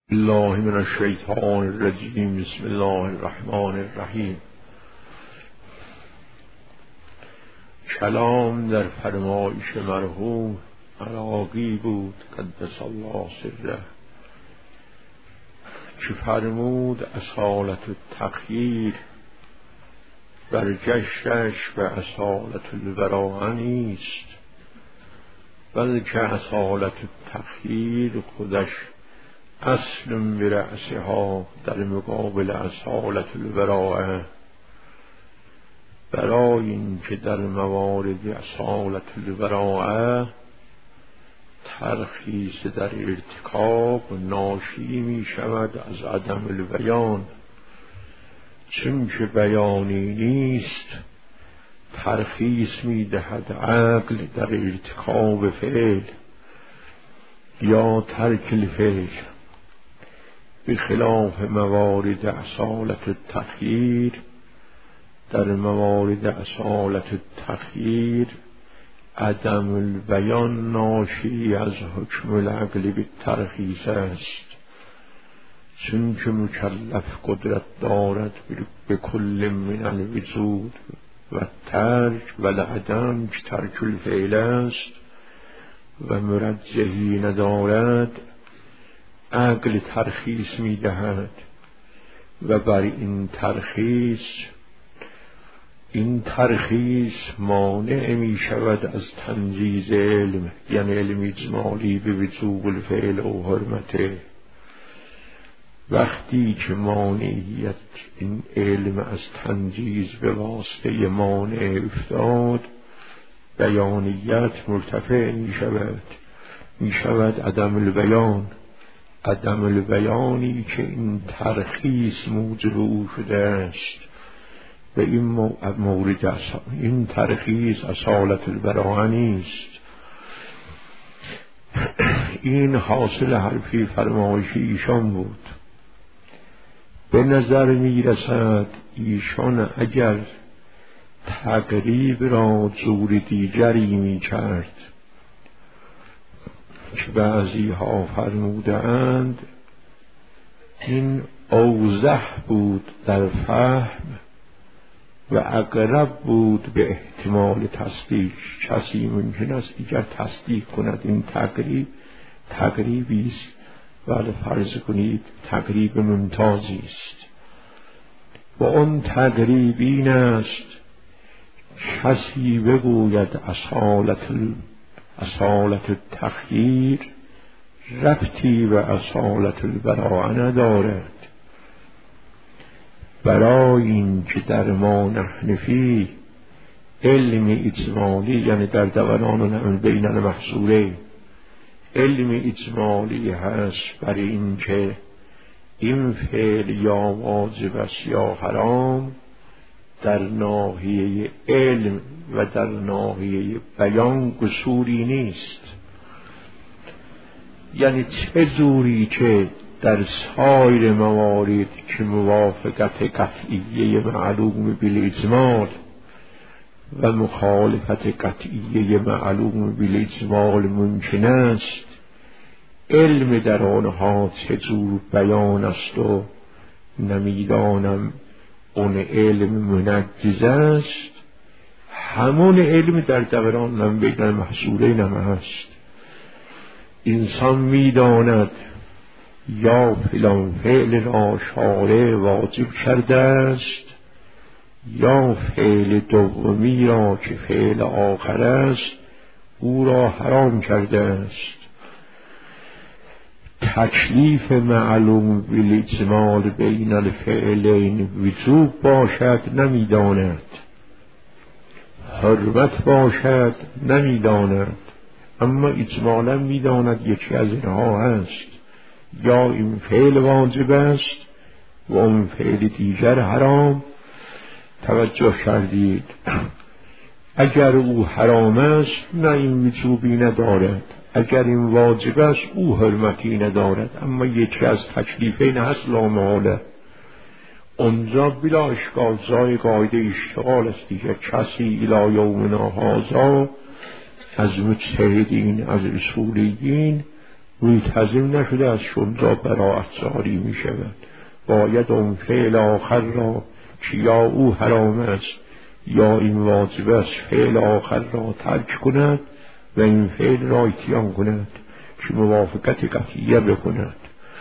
الله من الشیطان الرجیم. بسم الله الرحمن الرحیم. کلام در فرمایش مرحوم عراقی بود قدس الله سره که فرمود اصالت التخییر برگشتش و اصالت البراءه نیست، بلکه اصالت التخییر خودش اصل برأسها در مقابل اصالت البراءه. برای این که در موارد اصالت البراءه ترخیص در ارتکاب ناشی می شود از عدم البیان، چون که بیانی نیست ترخیص می دهد عقل در ارتکاب فعل یا ترک الفعل، بخلاف موارد اصالت التخییر. در موارد اصالت التخییر عدم البیان ناشی از حکم العقل بالترخیص است، چون که مکلف قدرت دارد به کل من الوجود و ترک و العدم که ترک الفعل است و مرجحی ندارد. عقل ترخیص می دهد و بر این ترخیص مانع می شود از تنجیز علم، یعنی علم اجمالی به وجوب الفعل و حرمته. وقتی که مانعیت این علم از تنجیز به واسطه مانع افتاد، بیانیت مرتفع می شود عدم البیان. عدم البیانی که این ترخیص موجب او شده است و این ترخیص اصالت البراءه نیست. این حاصل حرفی فرمایشی ایشان بود. به نظر می رسد ایشان اگر تقریب را جور دیگری می کرد که بعضی ها فرموده اند این اوضح بود در فهم و اقرب بود به احتمال تصدیق. کسی ممکن است دیگر تصدیق کند این تقریبی است، ولی فرض کنید تقریب ممتازی است و اون تقریب این است کسی بگوید اصالت التخییر ربطی و اصالت البراءه ندارد. برای این که در ما نحن فی علم اجمالی، یعنی در دوران بین المحصوره علم اجمالی هست برای این که این فعل یا واجب است یا حرام در ناحیه علم و در ناحیه بیان قصوری نیست. یعنی چه جوری که در سایر موارد که موافقت قطعیه معلوم بالاجمال و مخالفت قطعیه معلوم بالاجمال ممکن است، علم در آنها چه جور بیان است و نمیدانم اون علم منجز است، همون علم در دوران بین المحصوره نم است. انسان میداند یا فلان فعل را شارع واجب کرده است یا فعل دومی را که فعل آخر است او را حرام کرده است. تکلیف معلوم بالاجمال بین الفعلین وجوب باشد نمیداند، حرمت باشد نمیداند، اما اجمالا میداند یکی از اینها هست، یا این فعل واجب است و اون فعل دیگر حرام. توجه کردید؟ اگر او حرام است نه این وجوبی ندارد، اگر این واجب است او حرمتی ندارد، اما یکی از تکلیفین هست لا محاله. اونجا بلا اشکال جای قاعده اشتغال است دیگه. کسی الی یومنا هذا از مجتهدین از اصولیین ملتزم نشده از شمزا براعت زاری می شود. باید اون فعل آخر را که یا او حرام است یا این واجب است فعل آخر را ترک کند و این فعل را اتیان کند که موافقت قطعیه بکند.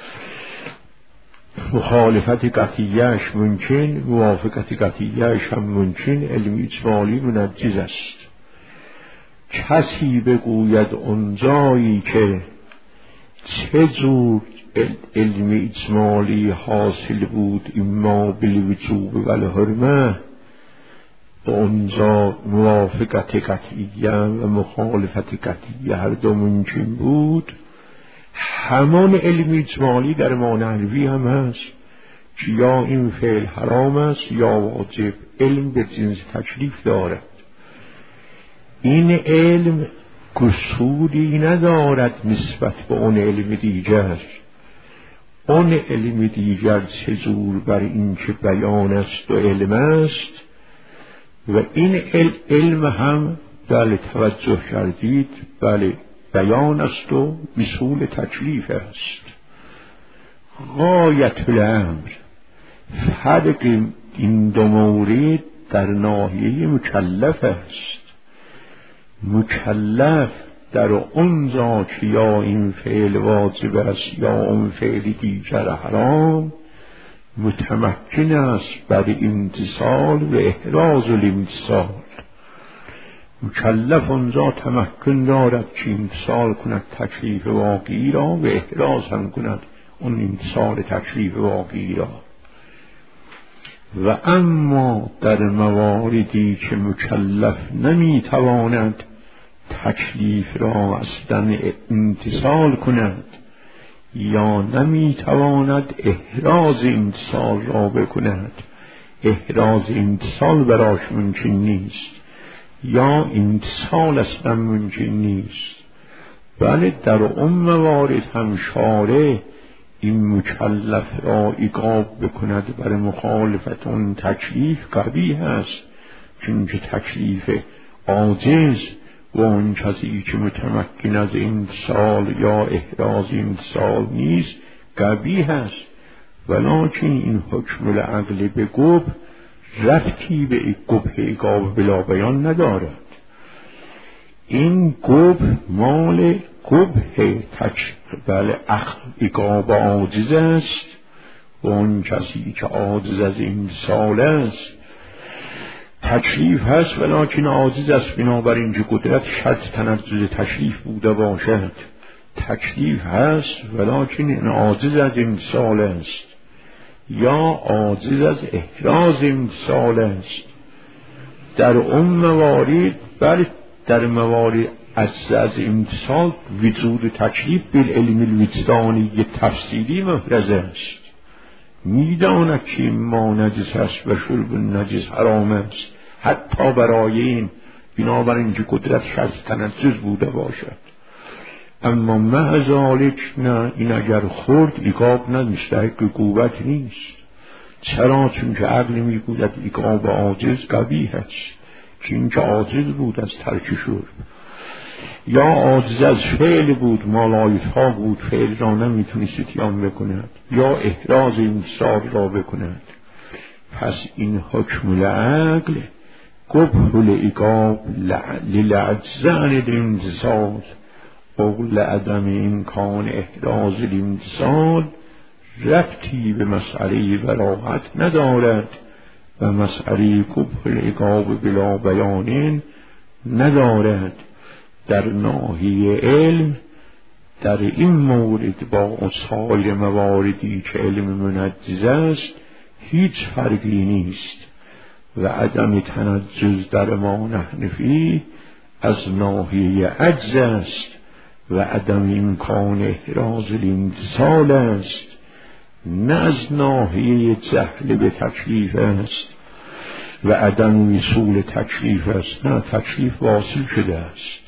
مخالفت قطعیهش ممکن، موافقت قطعیهش هم ممکن. علم اجمالی منجز است. کسی بگوید اونجایی که چه جور علم اجمالی حاصل بود اما بالوجوب و الحرمه، اونجا موافقت قطعیه و مخالفت قطعیه هر دو ممکن بود، همان علم اجمالی در مانوی هم هست که یا این فعل حرام است یا واجب. علم به جنس تکلیف دارد. این علم قصوری ندارد نسبت به اون علم دیگر. اون علم دیگر چجور بر این که بیان است و علم است و این علم هم بله توجه کردید بله بیان است و مسئول تکلیف است. غایت الامر فرق این دو مورد در ناحیه مکلف است. مکلف در اونجا که یا این فعل واجب است یا اون فعل دیگر حرام متمکن است بر امتثال و احراز الامتثال. مکلف اونجا تمکن دارد که امتثال کند تکلیف واقعی را و احراز هم کند اون امتثال تکلیف واقعی را. و اما در مواردی که مکلف نمیتواند تکلیف را اصلا امتثال کند یا نمیتواند احراز امتثال را بکند، احراز امتثال براش ممکن نیست یا امتثال اصلا ممکن نیست، بله در اون موارد هم شارع این مکلف را عقاب بکند بر مخالفت اون تکلیف قبیح است، چونکه تکلیف عاجز و اون کسی که متمکن از امتثال یا احراز امتثال نیست قبیح است. ولکن این حکم العقل به قبح ربطی به قبح عقاب بلا بیان ندارد. این قبح مال قبح بله عقاب عاجز است و اون کسی که عاجز از امتثال است. تکلیف هست ولکن عاجز است، بنابراین که قدرت شرط تنزل تکلیف بوده باشد. تکلیف هست ولکن این عاجز از امتثال است یا عاجز از احراز امتثال است. در اون موارد بله در موارد از امتثال وجود تکلیف بالعلم الوجدانی تفصیلی محرز است. میداند که ما نجس است و شرب نجس حرام است حتی برای این، بنابراین که قدرت شرط تنجز بوده باشد. اما مع ذالک نه، این اگر خورد عقاب مستحق عقوبت نیست. چرا؟ چون که عقل میگوید عقاب عاجز قبیح است، که این که عاجز بود از ترک شرب یا عاجز از فعل بود، مالایتها بود، فعل را نمیتونست اتیان بکند یا احراز امتثال را بکند. پس این حکم العقل قبح العقاب للعجز عن الامتثال او لعدم امکان احراز الامتثال ربطی به مسئله براءت ندارد و مسئله قبح العقاب بلا بیان ندارد. در ناحیه علم در این مورد با سایر مواردی که علم منجز است هیچ فرقی نیست و عدم تنجز در ما نحنفی از ناحیه عجز است و عدم امکان احراز الامتثال است، نه از ناحیه جهل به تکلیف است و عدم وصول تکلیف است، نه تکلیف واصل شده است.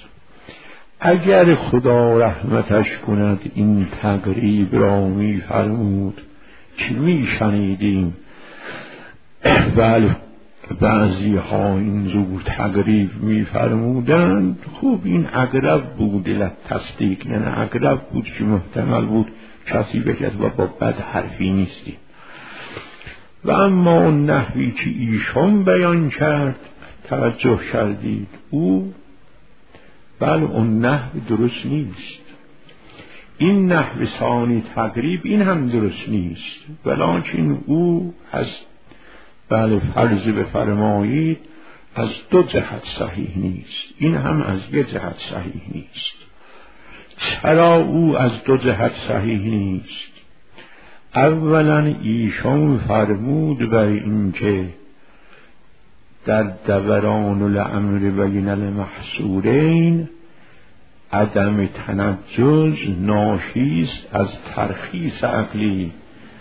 اگر خدا رحمتش کند این تقریب را می فرمود که می شنیدیم بله بعضی ها این زور تقریب می فرمودند. خوب این اقرب بود تصدیق، یعنی اقرب بود که محتمل بود کسی بگد و با بد حرفی نیستی. و اما اون نحوی که ایشان بیان کرد توجه کردید او بله اون نحو درست نیست. این نحو ثانی تقریب این هم درست نیست، ولکن او از بله فرض بفرمایید از دو جهت صحیح نیست، این هم از یک جهت صحیح نیست. چرا او از دو جهت صحیح نیست؟ اولا ایشان فرمود بر این که در دوران الامر بین المحصورین عدم تنجز ناشی است از ترخیص عقلی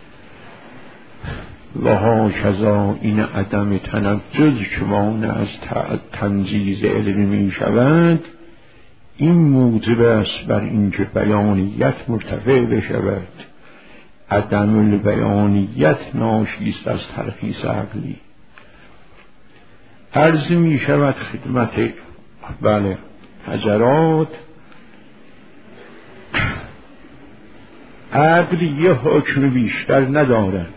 و هاکذا این عدم تنجز که مانع از تنجیز علمی می شود، این موجب است بر اینکه بیانیت مرتفع بشود. عدم البیانیت ناشی است از ترخیص عقلی. عرض می شود خدمت بله حضرات، عقل یه حکم بیشتر ندارد.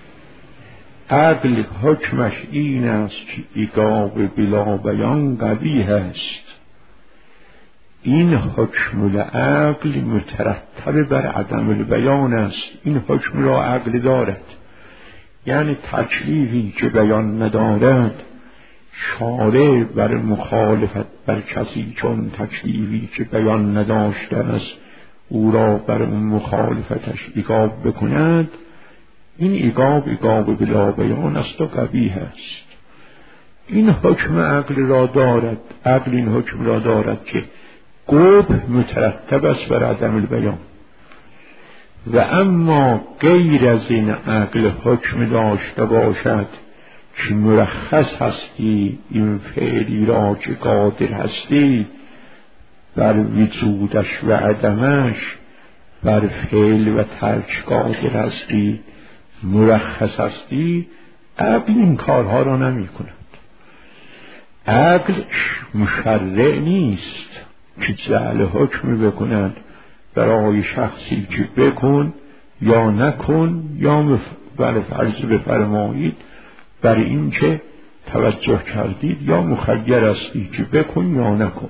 عقل حکمش این است که ایقاب بلا بیان قبیح است. این حکم العقل مترتب بر عدم البیان است. این حکم را عقل دارد، یعنی تکلیفی که بیان ندارد شارع بر مخالفت بر کسی چون تکلیفی که بیان نداشته است او را بر اون مخالفتش ایقاب بکند، این ایقاب بلا بیان است و قبیح است. این حکم عقل را دارد. عقل این حکم را دارد که قبح مترتب است بر عدم البیان. و اما غیر از این عقل حکم داشته باشد که مرخص هستی این فعلی را که قادر هستی بر وجودش و عدمش، بر فعل و ترک قادر هستی، مرخص هستی، عقل این کارها را نمی کند. عقل مشرع نیست که جعل حکم بکند برای شخصی که بکن یا نکن، یا بر فرض بفرمایید بر این که توجه کردید یا مخیر هستی که بکن یا نکن.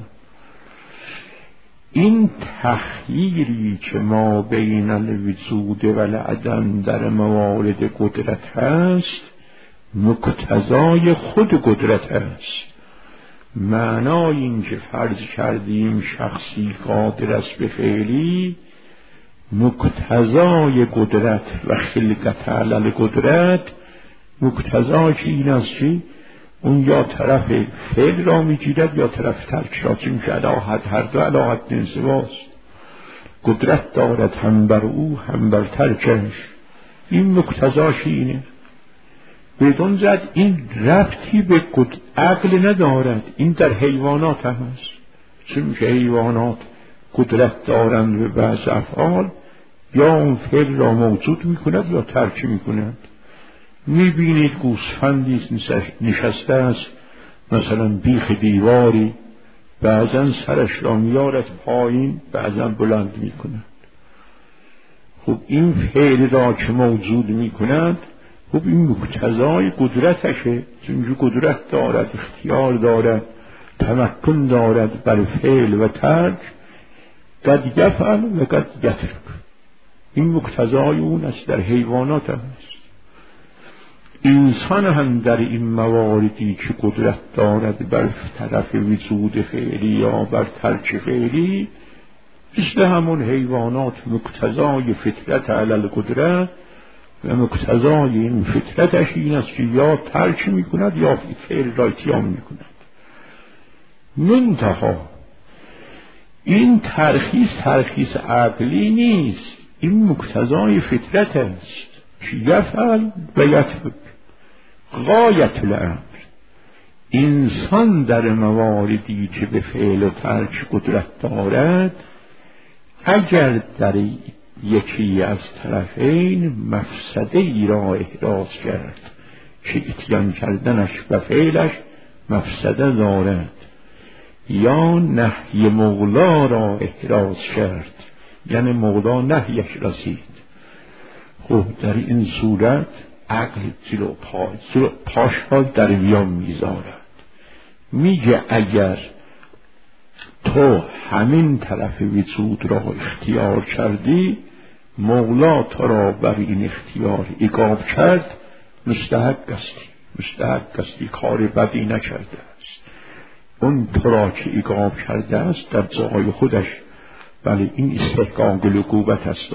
این تخییری که ما بین الوجود و العدم در موارد قدرت هست مقتضای خود قدرت هست. معنای این که فرض کردیم شخصی قادر است به فعلی، مقتضای قدرت و خلقت علی قدرت مقتضای این است که اون یا طرف فعل را میگیرد یا طرف ترک را، چون که علاحد هر دو علاحد انزواست. قدرت دارد هم بر او هم بر ترکش. این مقتضاش اینه. بدون زد این ربطی به عقل ندارد. این در حیوانات هم هست، چون که حیوانات قدرت دارند به بعض افعال، یا اون فعل را موجود میکند یا ترک میکند. میبینید گوسفندی نشسته است مثلا بیخ دیواری، بعضا سرش را میارد پایین، بعضا بلند میکند. خب این فعل را که موجود میکند، خب این مقتضای قدرتشه، چون قدرت دارد، اختیار دارد، تمکن دارد بر فعل و ترک. قد یفعل و قد یترک. این مقتضای اون است. در حیوانات هم هست. انسان هم در این مواردی که قدرت دارد بر طرف وجود فعلی یا بر ترک فعلی، مثل همون حیوانات مقتضای فطرت علی القدرت و مقتضای این فطرتش این است که یا ترک میکند یا فعل را اتیان میکند. منتها این ترخیص عقلی نیست، این مقتضای فطرت است که یفعل و یترک. غایت الامر انسان در مواردی که به فعل و ترک قدرت دارد، اگر در یکی از طرفین مفسده ای را احراز کرد که اتیان کردنش و فعلش مفسده دارد، یا نهی مولا را احراز کرد، یعنی مولا نهیش رسید. خب در این صورت عقل جلو پاش را در میان میذارد، میگه اگر تو همین طرف وجود را اختیار کردی، مولا تو را بر این اختیار ایقاب کرد، مستحق هستی، کار بدی نکرده است. اون تو را که ایقاب کرده است در جای خودش، بله این استحقاق لقوبت است.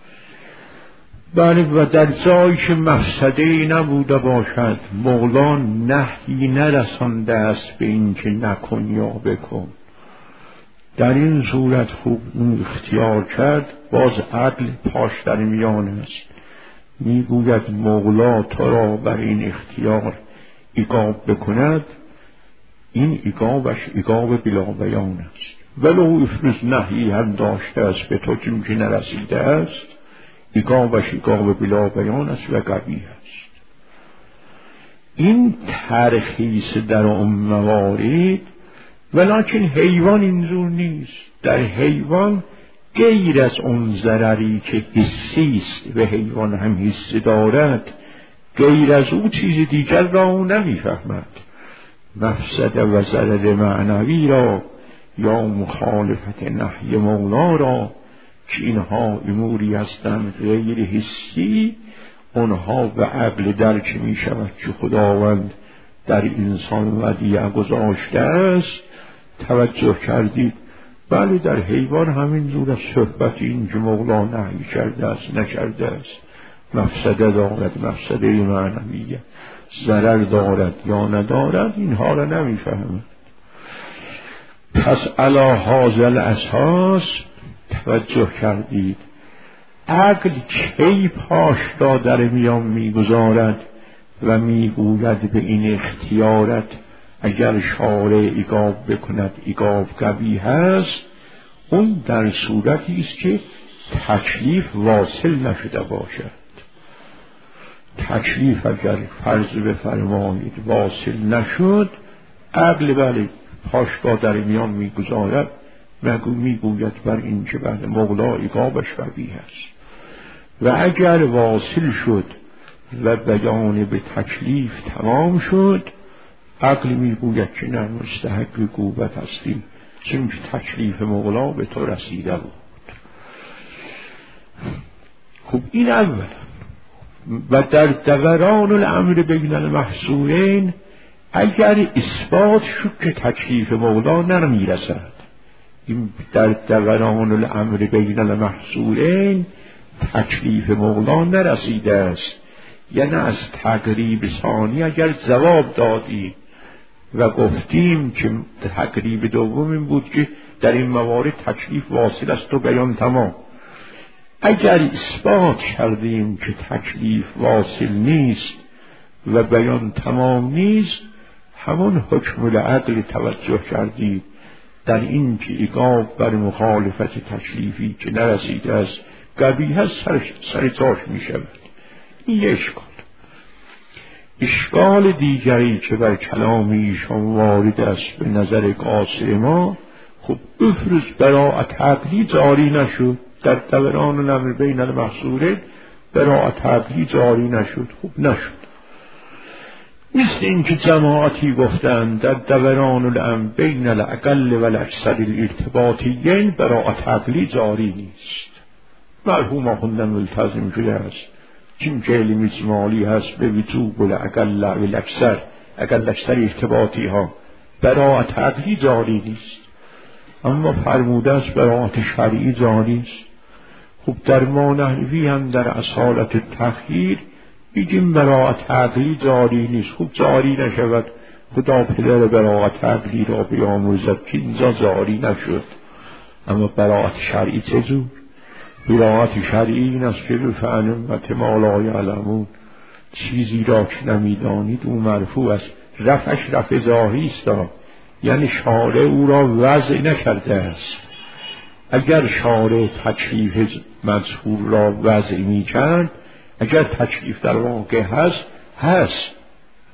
بله و در جایی که مفسده نبوده باشد، مولا نهی نرسانده است به این که نکن یا بکن، در این صورت خوب اون اختیار کرد، باز عقل پاش در میان است، میگوید مولا تو را بر این اختیار ایقاب بکند، این ایقابش ایقاب بلا بیان است، ولو افرض نهی هم داشته است به تو که نرسیده است، ایقابش ایقاب بلا بیان است و قبیح است. این ترخیص در اون موارد، ولیکن حیوان اینجور نیست. در حیوان غیر از اون ضرری که حسی است و حیوان هم حس دارد، غیر از او چیز دیگر را نمیفهمد. مفسده و ضرر معنوی را یا مخالفت نهی مولا را که اینها اموری هستند غیر حسی، اونها به عقل درک می شود که خداوند در انسان ودیعه گذاشته است. توجه کردید؟ بله در حیوان همین جور از صحبت این که مولا نهی کرده است نکرده است، مفسده دارد، مفسده معنویه، ضرر دارد یا ندارد، اینها را نمیفهمد. پس علی هذا الاساس توجه کردید، عقل کی پاش را در میان میگذارد و میگوید به این اختیارت اگر شارع ایقاب بکند ایقاب قبیح است، اون در صورتی است که تکلیف واصل نشده باشد. تکلیف اگر فرض بفرمایید واصل نشد، عقل بله پاش را در میان میگذارد، میگوید بر این که بله مولا ایقابش قبیح است. و اگر واصل شد و بیان به تکلیف تمام شد، عقل میگوید که نه مستحق عقوبت هستی، چون تکلیف مولا به تو رسیده بود. خب این اول. و در دوران الامر بین المحصورین، اگر اثبات شد که تکلیف مولا نمیرسد، این در دوران الامر بین المحصورین تکلیف مولا نرسیده است، یعنی از تقریب ثانی اگر جواب دادی و گفتیم که تقریب دوم این بود که در این موارد تکلیف واصل است و بیان تمام، اگر اثبات کردیم که تکلیف واصل نیست و بیان تمام نیست، همون حکم العقل توجه کردید در این که ایقاب بر مخالفت تکلیفی که نرسیده است قبیح است سر جاش می شود. این یه اشکال دیگری که بر کلام ایشان وارد است به نظر قاصر ما، خب افرض براءت عقلی جاری نشد در دوران الامر بین المحصورین، براءت عقلی جاری نشد، خب نشد. مثل این که جماعتی گفتند در دوران الامر بین الاقل و الاکثر الارتباطیین براءت عقلی جاری نیست. مرحوم آخوندم ملتزم شده است چون که علم اجمالی هست به وجوب الاقل و الاکثر، اقل اکثر ارتباطی ها براءت عقلی جاری نیست، اما فرموده است براءت شرعی جاری است. خب در ما نحوی هم در اصالت تخییر بگیم براءت عقلی جاری نیست، خب جاری نشود، خدا پدر براءت عقلی را بیامرزد که اینجا جاری نشد. اما براءت شرعی چجور؟ براءت شرعی این است که بفعلمت ما لا یعلمون، چیزی را که نمیدانید او مرفوع است. رفعش رفع ظاهری است، یعنی شارع او را وضع نکرده است. اگر شارع تکلیف مذکور را وضع می کرد، اگر تکلیف در واقع هست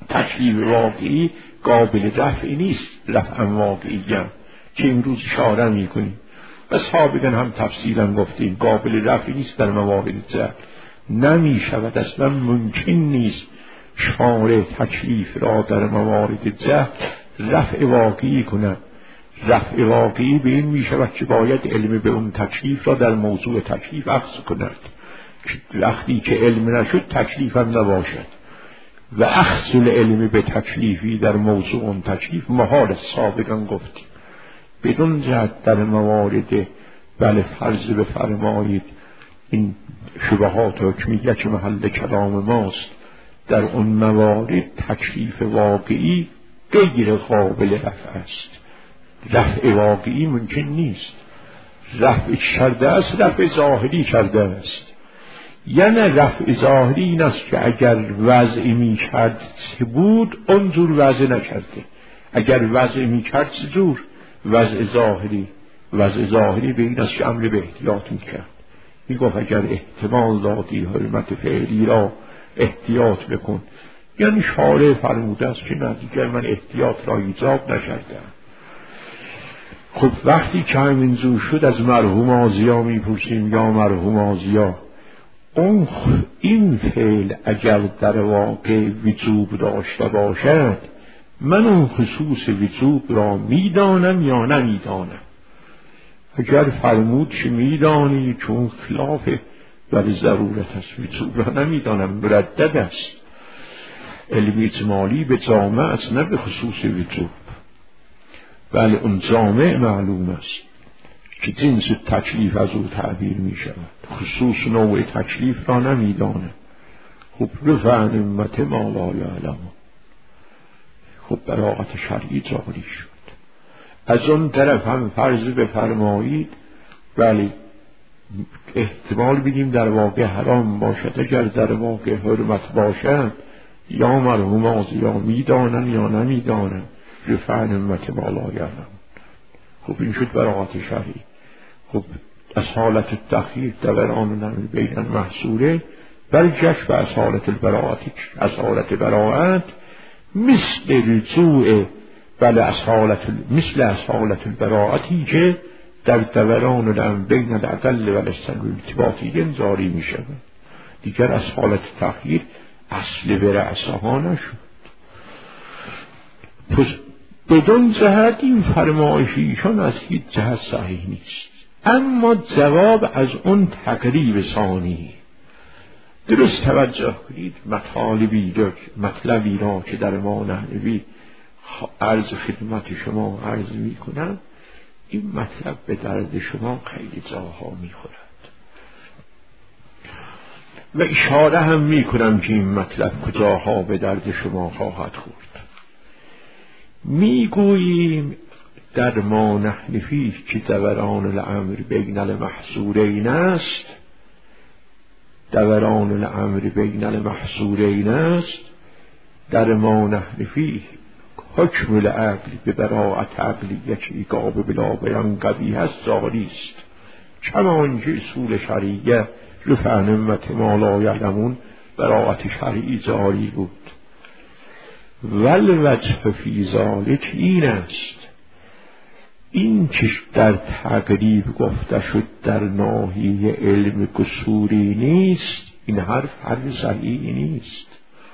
تکلیف واقعی قابل رفع نیست، رفع واقعی که امروز اشاره میکنیم و سابقا هم تفصیلا گفتیم قابل رفع نیست در موارد جهل، نمی شود، اصلا ممکن نیست شارع تکلیف را در موارد جهل رفع واقعی کند. رفع واقعی به این می شود که باید علم به اون تکلیف را در موضوع تکلیف اخذ کند، وقتی که علم نشد تکلیف هم نباشد و اخذ العلم به تکلیفی در موضوع اون تکلیف محال. سابقا گفتیم بدون جهت در موارد بله فرض بفرمایید این شبهات حکمیه که محل کلام ماست، در اون موارد تکلیف واقعی غیر قابل رفع است، رفع واقعی ممکن نیست. رفع کرده است رفع ظاهری کرده است، یعنی رفع ظاهری این است که اگر وضعی می کرد چه بود اونجور وضع نکرده، اگر وضع می کرد چه جور وضع ظاهری، وضع ظاهری به این است که امر به احتیاط می کرد، می گفت اگر احتمال دادی حرمت فعلی را احتیاط بکن، یعنی شارع فرموده است که نه دیگر من احتیاط را ایجاب نکردم. خب وقتی که همین زور شد از مرحوم آزیا می پرسیم یا مرحوم آزیا این فعل اگر در واقع وجوب داشته باشد من اون خصوص وجوب را میدانم یا نمیدانم؟ اگر فرمود که میدانی چون خلاف بر ضرورت است، وجوب را نمیدانم، مردد است. علم اجمالی به جامع است نه به خصوص وجوب، ولی اون جامع معلوم است که جنس تکلیف از او تعبیر می شود، خصوص نوع تکلیف را نمی دانه. خب رفع عن امت ما لا یعلم، خب براءت شرعی جاری شد. از اون طرف هم فرض بفرمایید ولی احتمال بدیم در واقع حرام باشد، اگر در واقع حرمت باشد یا مرحوم آزیا می دانن یا نمی دانن، رفع عن امت ما لا یعلم. خب این شد براءت شرعی. خب از حالت التخییر دوران نمی بین محصوره برجش و از حالت البراءتی، از حالت براءت مثل رجوع بله از حالت البراءتی که در دوران نمی بین العدل و الاستن الارتباطی جاری می شود، دیگر از حالت تخییر اصل برأسها نشد. پس بدون جهت این فرمایشیشان از هیچ جهت صحیح نیست. اما جواب از اون تقریب ثانی درست توجه کنید. مطلبی را که در ما نحوی عرض خدمت شما عرض می کنم، این مطلب به درد شما خیلی جاها می خورد و اشاره هم می کنم که این مطلب کجاها به درد شما خواهد خورد. می گوییم در ما نحن فیه که دوران الامر بین المحصورین است، دوران الامر بین المحصورین است، در ما نحن فیه حکم العقل به براءت عقلیه که ایقاب بلا بیان قبیح است جاری است، کما آنکه اصول شرعیه رفع عن امت ما لا یعلمون براءت شرعی جاری بود. والوجه فی ذلک این است، این که در تقریب گفته شد در ناحیه علم قصوری نیست، این حرف صحیحی نیست.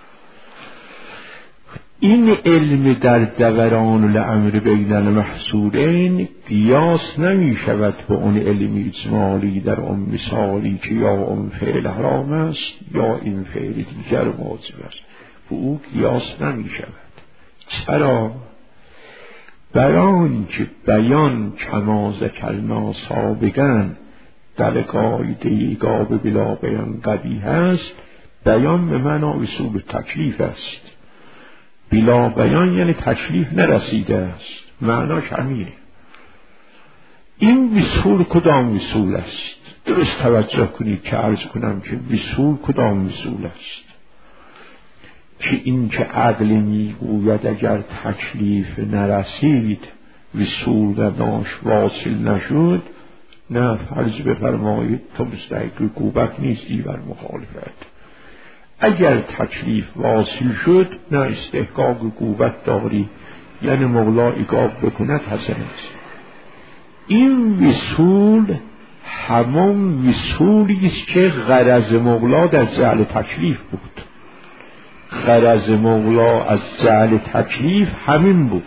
این علم در دوران الامر بین المحصورین قیاس نمی شود به اون علم اجمالی در اون مثالی که یا اون فعل حرام است یا این فعل دیگر واجب است، به او قیاس نمی شود. چرا؟ برای که بیان کما ذکرنا سابقا در قاعده ایقاب بلا بیان قبیح است، بیان به معنی اصول تکلیف است. بلا بیان یعنی تکلیف نرسیده است، معناش همینه. این وصول کدام وصول است؟ درست توجه کنید که عرض کنم که وصول کدام وصول است. که این که عقل میگوید اگر تکلیف نرسید وصول نداشت واصل نشد، نه فرض بفرمایید تو مستحق رکوبت نیستی بر مخالفت. اگر تکلیف واصل شد نه استحقاق قوت داری، یعنی مولا عقاب بکند حسن است. این وصول همون وصولی است که غرض مولا در جعل تکلیف بود. غرض مولا از جعل تکلیف همین بود.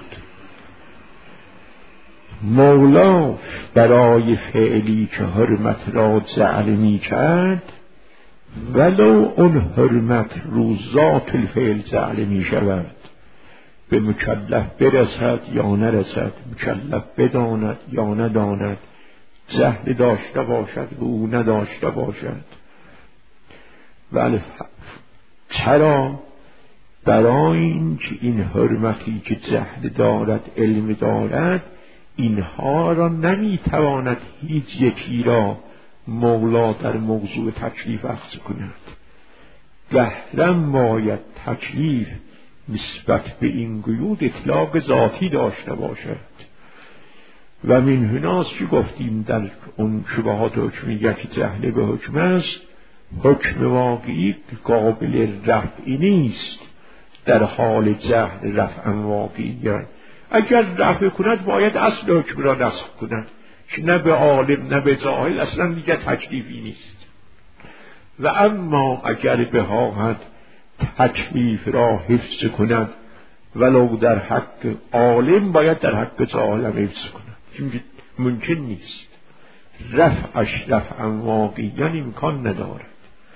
مولا برای فعلی که حرمت را جعل می کرد، ولو اون حرمت رو ذات الفعل جعل می شود، به مکلف برسد یا نرسد، مکلف بداند یا نداند، جهل داشته باشد و او نداشته باشد. ولی چرا؟ برای این که این حرمتی که جهل دارد علم دارد، اینها را نمیتواند هیچ یکی را مولا در موضوع تکلیف اخذ کند. گهرم باید تکلیف نسبت به این قیود اطلاق ذاتی داشته باشد. و من هناست که گفتیم در اون شبهات حکمیه که جهل به حکم است، حکم واقعی قابل رفعی نیست در حال جهل رفعا واقعیه. اگر رفع کند باید اصل حکم را نسخ کند که نه به عالم نه به جاهل اصلا دیگر تکلیفی نیست. و اما اگر بخواهد تکلیف را حفظ کند ولو در حق عالم، باید در حق جاهل هم حفظ کند، چون ممکن نیست. رفعش رفعا واقعیاً امکان ندارد.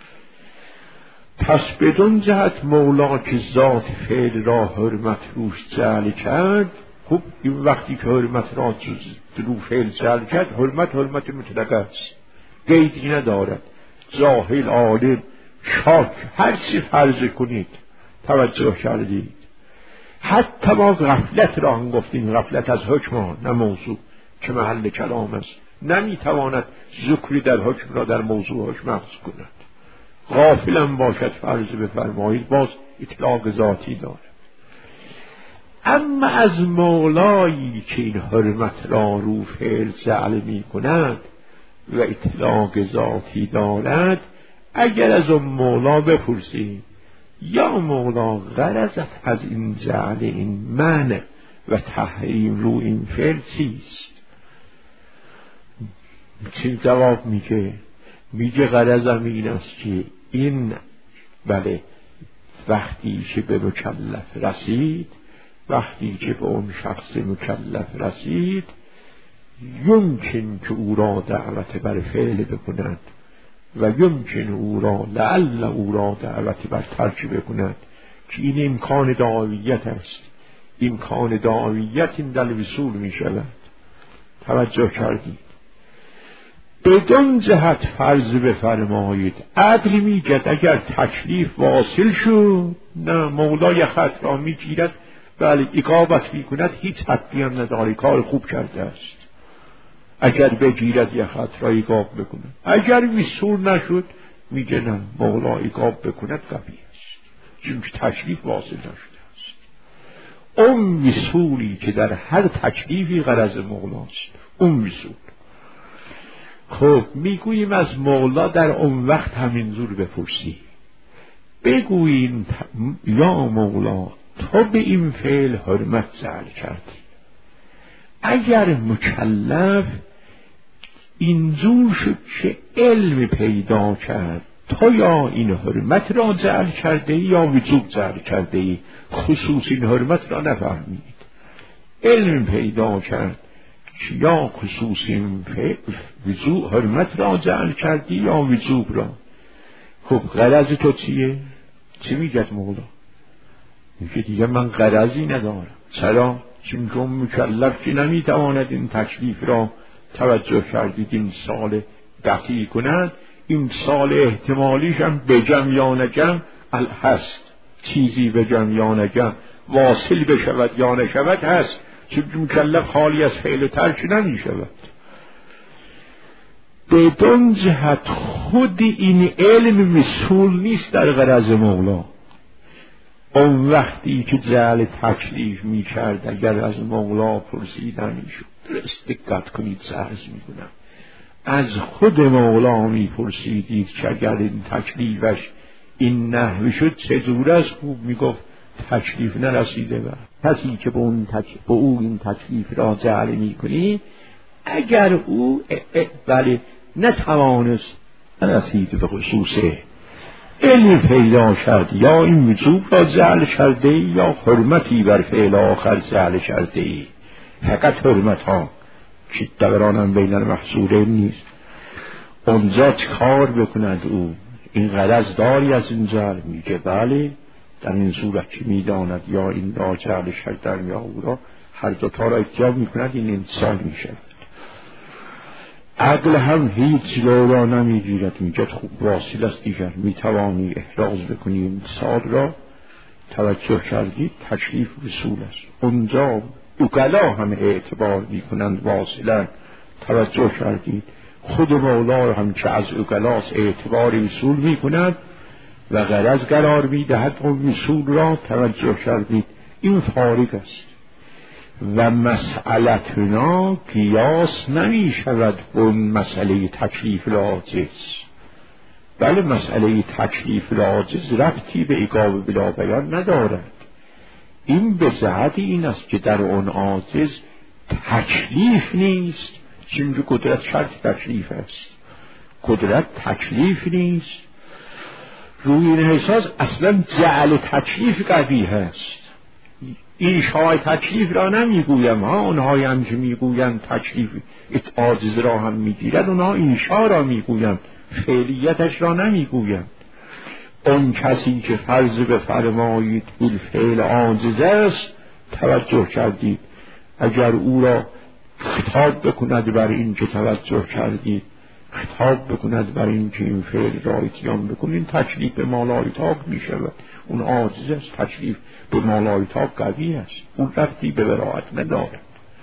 پس بدون جهت مولا که ذات فعل را حرمت روش جعل کرد، خب این وقتی که حرمت را رو فعل جعل کرد، حرمت مطلق است، قیدی ندارد. جاهل عالم شاک هر چی فرض کنید توجه کردید. حتی ما غفلت را هم گفتیم، غفلت از حکم نه موضوع که محل کلام است، نمیتواند ذکری در حکم را در موضوع حکم اخذ کند. غافلم باشد فرض بفرمایید، باز اطلاق ذاتی دارد. اما از مولایی که این حرمت را رو فعل جعل می کند و اطلاق ذاتی دارد، اگر از اون مولا بپرسید یا مولا غرضت از این جعل این منع و تحریم رو این فعل چیست؟ چه جواب میگه غرضم این است که این بله وقتی که به مکلف رسید، وقتی که به اون شخص مکلف رسید، یمکن که او را دعوت بر فعل بکند و یمکن او را لعل او را دعوت بر ترک بکند، که این امکان دعویت است. امکان دعویت این در وصول می شود. توجه کردید؟ بدون جهت فرض بفرمایید عدل میگد اگر تکلیف واصل شد، نه مولای خط را میگیرد، بله اقامت میکند، هیچ حدی هم نداره، کار خوب کرده است. اگر بگیرد یک خط را اقامت بکند، اگر وصول نشد میگه نه مولا اقامت بکند قبیح است، چون تکلیف واصل نشده است. اون وصولی که در هر تکلیفی غرض مولاست، اون وصول. خب میگوییم از مولا در اون وقت همین زور بپرسی، بگوییم یا مولا تو به این فعل حرمت جعل کردی. اگر مکلف اینجور شد که علم پیدا کرد تو یا این حرمت را جعل کرده ای یا وجوب جعل کرده ای، خصوص این حرمت را نفهمید، علم پیدا کرد یا خصوصی وجوب حرمت را جعل کردی یا وجوب را. خب غرض تو چیه؟ چی میگد مولا؟ میگه دیگه من غرضی ندارم. چرا؟ چون مکلف که نمیتواند این تکلیف را توجه کردید این سال قطعی کند، این سال احتمالیش هم بجم یا نجم هست، چیزی بجم یا نجم واصل بشود یا نشود هست، چون مکلف خالی از فعل و ترک نمی شود. بدون جهت خود این علم وصول نیست در غرض مولا. اون وقتی که جعل تکلیف می کرد اگر از مولا پرسیدن می شد، درست دقت کنید عرض می کنم، از خود مولا می پرسیدید که اگر این تکلیفش این نحوی شد چجور از خوب میگفت تکلیف نرسیده بر کسی که به او این تکلیف را جعل میکنی اگر او ولی نتوانست نرسید به خصوص علم پیدا کرد یا این وجوب را جعل کرده یا حرمتی بر فعل آخر جعل کرده ای فقط حرمت ها که دورانم بین المحصوره نیست اونجا کار بکند او این غرض داری از این جعل میگه بله در این صورت که میداند یا این را جعل کردن یا او را هر دوتا را اتیاب میکند این انسان میشود عقل هم هیچ رو را نمیگیرد میگه خوب واصل است دیگر میتوانی احراز بکنی انسان را توجه کردید تکلیف رسول است اونجا اوکلا هم اعتبار میکنند واصلا توجه کردید خود مولا هم که از اوکلاس اعتبار رسول میکند و غرض قرار میدهد اون رسول را توجه کردید این فارغ است و مسئلتنا قیاس نمی شود اون مسئله تکلیف العاجز بله مسئله تکلیف العاجز ربطی به ایقاع بلا بیان ندارد این به جهت این است که در اون عاجز تکلیف نیست چون قدرت شرط تکلیف است قدرت تکلیف نیست روی این حساس اصلا جعل تکلیف قبیح است این شای تکلیف را نمیگویم ها اونهایی هم که میگویند تکلیف عاجز را هم میگیرد اونها اینشا را میگویند فعلیتش را نمیگویند اون کسی که فرض بفرمایید بالفعل عاجز است توجه کردید اگر او را خطاب بکند بر این که توجه کردید خطاب بکند بر این که این فعل را اتیان بکنید تکلیف به مالای تاق می شود اون عاجز است تکلیف به مالای تاق قوی است اون ربطی به براعت ندارد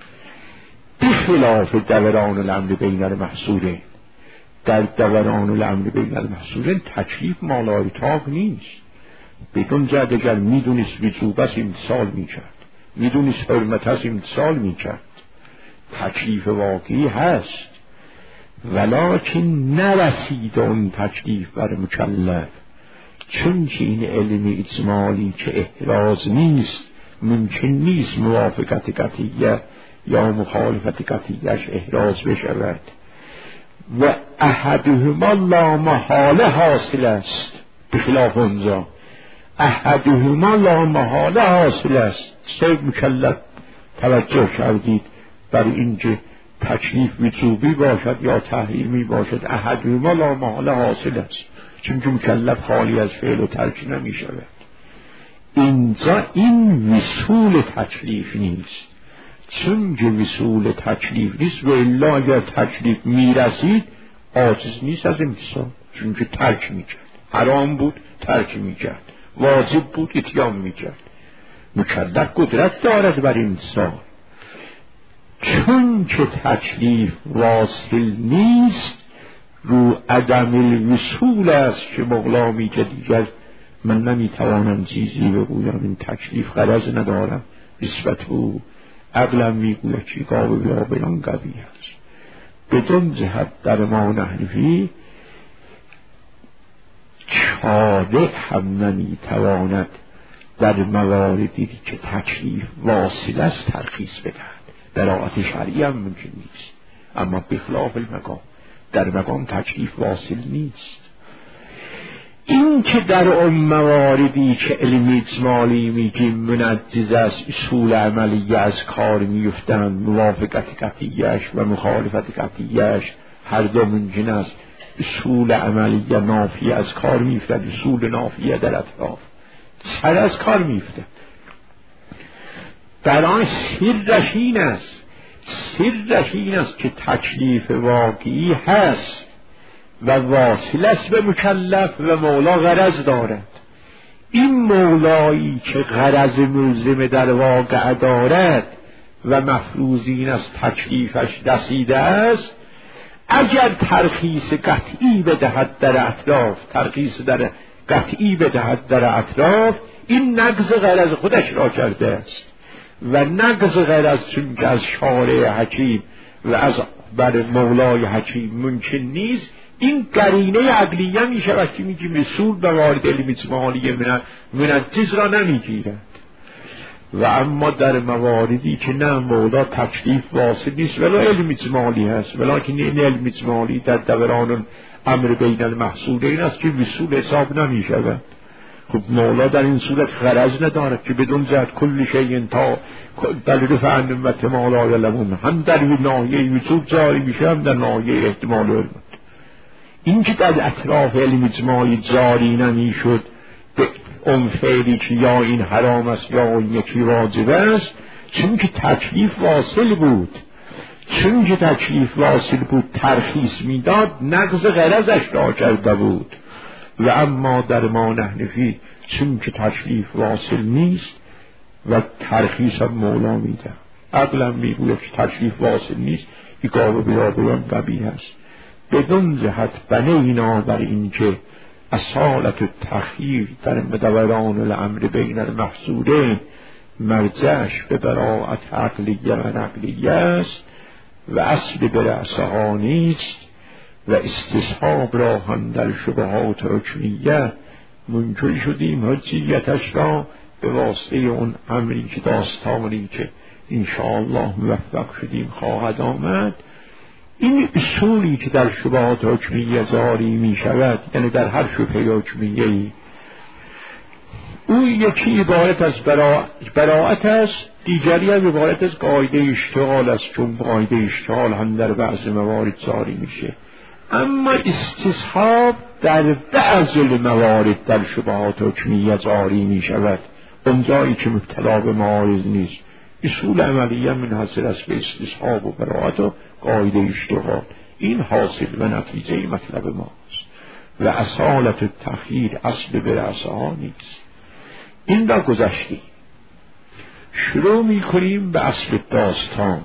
بخلاف دوران الامر بین المحصورین در دوران الامر بین المحصورین تکلیف مالای تاق نیست بدون جد اگر میدونست وجوب است امتثال میکرد میدونست حرمت است امتثال میکرد تکلیف واقعی هست ولکن نرسید اون تکلیف بر مکلف چون که این علم اجمالی که احراز نیست ممکن نیست موافقت قطعیه یا مخالفت قطعیش احراز بشود و احدهما لا محاله حاصل است بخلاف اونجا احدهما لا محاله حاصل است سه مکلف توجه کردید بر اینکه تکلیف وجوبی باشد یا تحریمی باشد احدهما لا محاله حاصل است چون که مکلف خالی از فعل و ترک نمی شود اینجا این وصول تکلیف نیست چون که وصول تکلیف نیست و الا اگر تکلیف می رسید عاجز نیست از امتثال چون که ترک می کرد حرام بود ترک می کرد واجب بود اتیان می کرد مکلف قدرت دارد بر امتثال چون که تکلیف واصل نیست رو عدم الوصول است که مولا میگه دیگر من نمیتوانم چیزی بگویم این تکلیف غرض ندارم نسبت او عقلم میگوید که قابل بلا بیان قوی است بدون جهت در ما نحنفی چاره هم نمیتواند در مواردی که تکلیف واصل است ترخیص بدهد براعت شرعی هم ممکن نیست اما بخلاف المقام در مقام تکلیف واصل نیست این که در اون مواردی که علم اجمالی میگیم منجز است اصول عملیه از کار میفتند موافقت قطعیش و مخالفت قطعیش هر دو ممکن است اصول عملیه نافیه از کار میفتند اصول نافیه در اطراف سر از کار میفتند در آن سرش این است که تکلیف واقعی هست و واصل است به مکلف و مولا غرض دارد این مولایی که غرض ملزم در واقع دارد و مفروض این است تکلیفش رسیده است اگر ترخیص قطعی بدهد در اطراف این نقض غرض خودش را کرده است و نقض غرض چون که از شارع حکیم و از بر مولای حکیم ممکن نیست این قرینه عقلیه می شود که میگیم رسول به وارد علم اجمالی منجز را نمیگیرد. و اما در مواردی که نه مولا تکلیف واصل نیست ولی علم اجمالی هست، ولیکن این علم اجمالی در دوران امر بین المحصولین است که رسول حساب نمی شود. خب مولا در این صورت غرض ندارد که بدون جهت کل شیء تا بل رفع نعمت ما لا یعلمون، هم در ناحیه وجود جاری میشه هم در ناحیه احتمال علم. این که در اطراف علم اجماعی جاری نمیشد به اون فعلی که یا این حرام است یا اون یکی واجب است، چون که تکلیف واصل بود، چون که تکلیف واصل بود ترخیص میداد، نقض غرضش را کرده بود. و اما در ما نحنفی چون که تکلیف واصل نیست و ترخیص هم مولا میده، عقلا میگوید که تکلیف واصل نیست، ایقاب بیابیان قبیح است. بدون جهت بنینا بر این که اصالت تخییر در دوران الامر بین المحصولین مرجعش به براءت عقلیه و نقلیه است و اصل برأسها نیست و استصحاب را هم در شبهات حکمیه منکر شدیم، حجیتش را به واسطه اون امری که داستانی که انشاءالله موفق شدیم خواهد آمد. این اصولی که در شبهات حکمیه جاری می شود، یعنی در هر شبهه حکمیه‌ای، او یکی عبارت از براءت است، دیگری از عبارت از قاعده اشتغال است، چون قاعده اشتغال هم در بعض موارد جاری میشه. اما استصحاب در بعض الموارد در شبهات حکمیه جاری می شود، اونجایی که مبتلا به معارض نیست. اصول عملیه منحصر است به استصحاب و براءت و قاعده اشتغال. این حاصل و نتیجه مطلب ماست و اصالت تخییر اصل برأسها نیست. این را گذشتیم. شروع می کنیم به اصل داستان.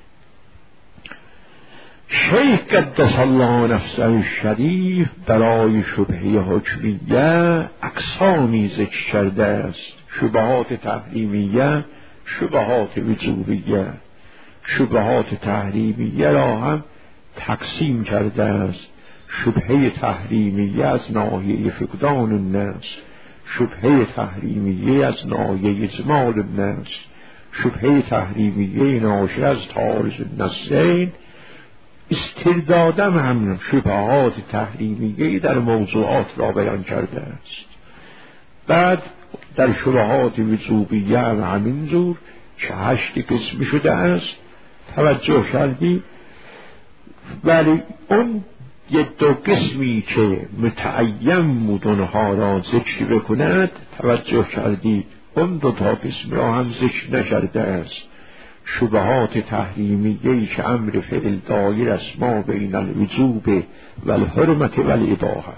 شیخ قدس الله نفسه الشریف برای شبهه حکمیه اقسامی ذکر کرده است: شبهات تحریمیه، شبهات وجوبیه. شبهات تحریمیه را هم تقسیم کرده است: شبهه تحریمیه از ناحیه فقدان النص، شبهه تحریمیه از ناحیه اجمال النص، شبهه تحریمیه ناشی از تعارض النصین. استردادم هم شبهات تحریمیه در موضوعات را بیان کرده است. بعد در شبهات وجوبیه هم همین جور که 8 قسم شده است توجه کردی. ولی اون یه 2 قسمی که متعین بود اونها را ذکر بکند توجه کردید، اون 2 قسم را هم ذکر نکرده است. شبهات تحریمیه‌ای که امر فعل دایر است ما بین الوجوب و الحرمت و الاباحه،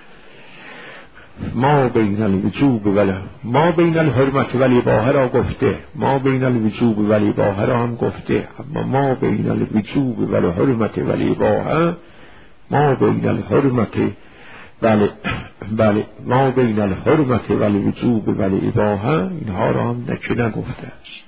ما بین الحرمت و الاباحه را گفته، ما بین الوجوب و الاباحه را هم گفته، اما ما بین الوجوب و الحرمت و الاباحه، ما بین الحرمت ما بین الحرمت و الوجوب و الاباحه اینها را هم نگفته است.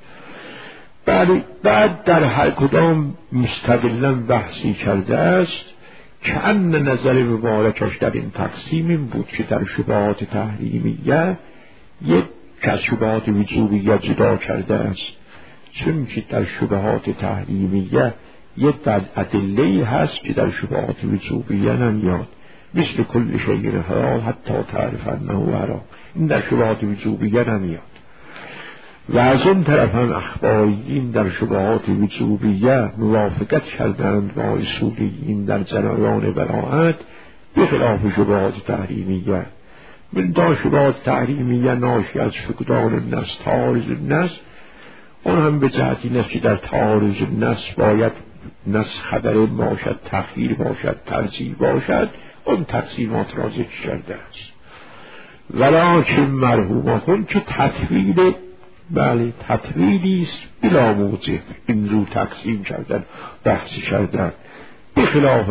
بعد در هر کدام مستقلاً بحثی کرده است که ان نظر مبارکش در این تقسیم این بود که در شبهات تحریمیه یک از شبهات وجوبیه جدا کرده است، چون که در شبهات تحریمیه یک ادله هست که در شبهات وجوبیه نمیاد، مثل کل شیء حلال حتی تعرف انه حرام. این در شبهات وجوبیه نمیاد. و از اون طرف هم اخباریین در شبهات وجوبیه موافقت کردند با اصولیین در جریان براءت به خلاف شبهات تحریمیه. من دا شبهات تحریمیه ناشی از فقدان النص، تعارض النص، اون هم به جهتی نیست که در تعارض النص باید نص خبر باشد، تخییر باشد، ترجیح باشد، اون تقسیمات را ذکر کرده است. ولکن مرحوم کن که تطویل تطویلی است بلا موجب، این رو تقسیم کردن، بحثی کردن. به خلاف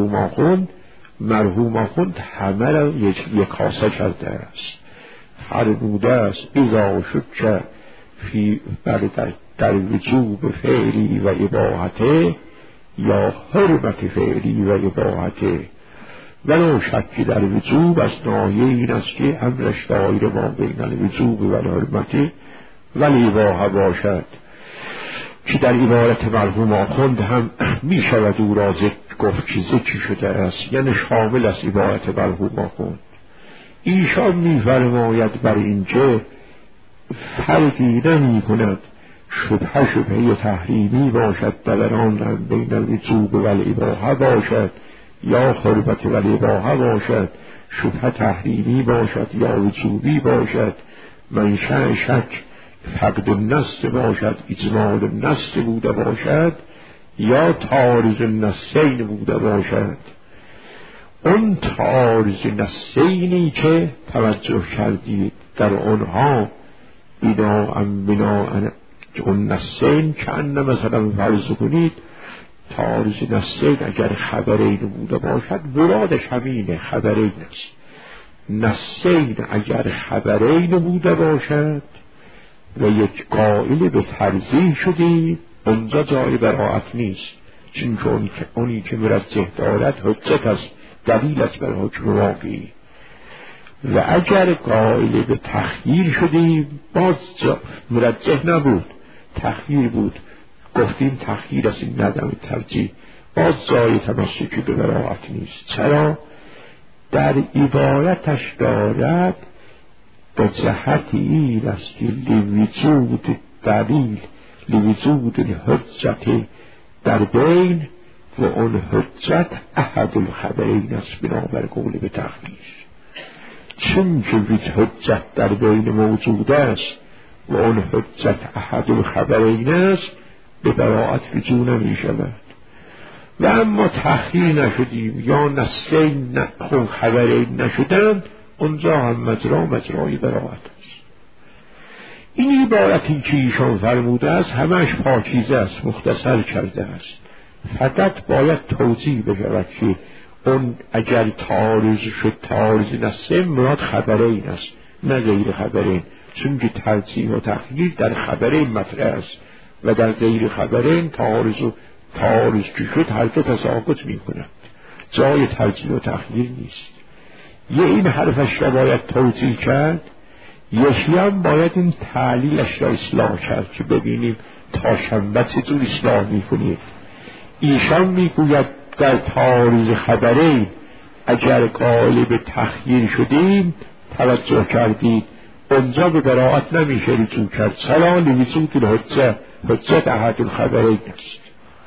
مرحوم خوند همه را یک کاسه کرده است. فرموده است اذا شک فی در وجوب فعلی و اباحته یا حرمت فعلی و اباحته، ولو شکی در وجوب از ناحیه این است که امرش دایر ما بین الوجوب و الحرمت والاباحه باشد، که در عبارت مرحوم آخوند هم می شود او را گفت که ذکر شده است، یعنی شامل است عبارت مرحوم آخوند. ایشان می فرماید بر اینجا فرقی نمی کند شبهه تحریمی باشد در آن بین الوجوب و الاباحه باشد یا حرمت و الاباحه باشد، شبهه تحریمی باشد یا وجوبی باشد، منشأ شک فقد النص باشد، اجمال النص بوده باشد یا تعارض النصین بوده باشد. اون تعارض نصینی که توجه کردید در آنها بناء اون نصین که انه مثلا فرض کنید تعارض نصین اگر خبرین بوده باشد مرادش همینه، خبرین است. نصین اگر خبرین بوده باشد و یک قائل به ترجیح شدی اونجا جای براعت نیست، چون اونی که مرجح دارد حجت است، دلیل است بر حکم واقعی. و اگر قائل به تخییر شدی باز مرجح نبود، تخییر بود، گفتیم تخییر است این ندم ترجیح، باز جای تمسکی به براعت نیست. چرا؟ در عبارتش دارد به جهت این است که لوجود دلیل، لوجود الحجت در بین و اون حجت احد الخبرین است بنابر قول به تخییر. چون که حجت در بین موجود است و اون حجت احد الخبرین است به براعت رجوع نمی شود. و اما تخییر نشدیم یا نصین خبرین نشدند اونجا هم مجرای براعت است. این عبارتی که ایشان فرموده است همش پاکیزه است، مختصر کرده است، فقط باید توضیح بشود که اون اگر تعارض شد تعارض نصین مراد خبرین است نه غیر خبرین، چون که ترجیح و تخییر در خبرین مطرح است و در غیر خبرین تعارض که شد حرف تساقط می کند، جای ترجیح و تخییر نیست. یه این حرفش را باید توضیح کرد، یکی هم باید این تعلیلش را اصلاح کرد که ببینیم تا شنبه چطور اصلاح می کنید. ایشان می گوید در تعارض خبرین اگر قائل به تخییر شدیم توجه کردید اونجا به براعت نمیشه رجوع کرد. چرا؟ لوجود حجت احد الخبرین است.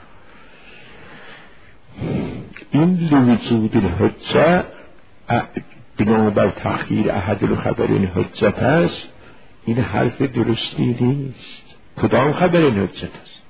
این لوجود الحجت بنابر تخییر احد الخبرین حجت است، این حرف درستی نیست. کدام خبرین حجت است؟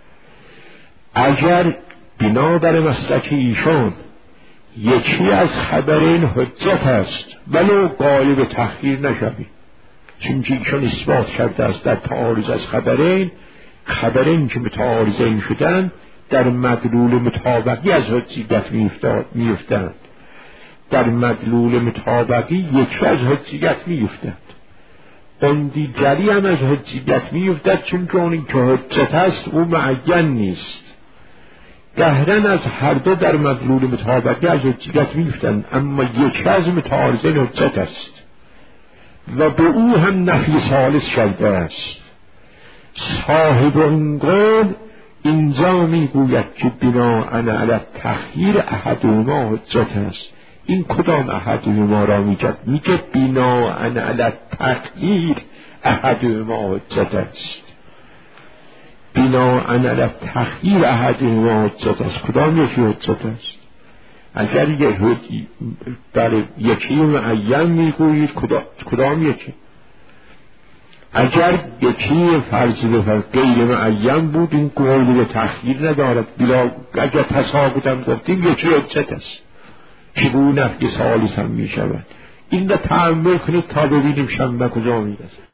اگر بنابر مسلک ایشان یکی از خبرین حجت است ولو قائل به تخییر نشوید، چون که ایشان اثبات کرده است در تعارض از خبرین که متعارضین شدن در مدلول مطابقی از حجیت میفتند، در مدلول مطابقی یکی از حجیت میفتند، اون دیگری هم از حجیت میفتد، چون که اون که حجت است او معین نیست. دهرن از هر دو در مدلول مطابقی از حجیت میفتند، اما یکی از متعارضین حجت است و به او هم نفی ثالث کرده است. صاحب این قول اینجا میگوید که بناء علی تخییر احدهما حجت است. این کدام احدهما را میگه بناء علی تخییر احدهما حجت است. بناء علی تخییر احدهما حجت است. کدام یکی حجت است؟ اگر در یکی معین میگویید کدام یکی؟ اگر یکی فرض به غیر معین بود این قول به تخییر ندارد، اگر تساقط هم گفتیم یکی حجت است که به اون نفی ثالث هم می شود. این را تأمل کنید تا ببینیم شنبه کجا می رسد.